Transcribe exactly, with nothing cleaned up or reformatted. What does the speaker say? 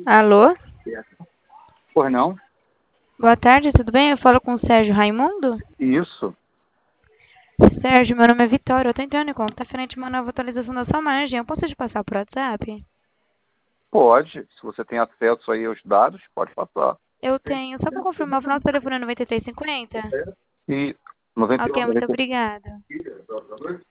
Alô? Pois não? Boa tarde, tudo bem? Eu falo com o Sérgio Raimundo? Isso. Sérgio, meu nome é Vitória. Eu tô entrando em conta frente a uma nova atualização da sua margem. Eu posso te passar por WhatsApp? Pode. Se você tem acesso aí aos dados, pode passar. Eu tenho. Só para confirmar, o final do telefone é noventa e três cinquenta? E noventa e Ok, um, muito noventa e um. obrigada.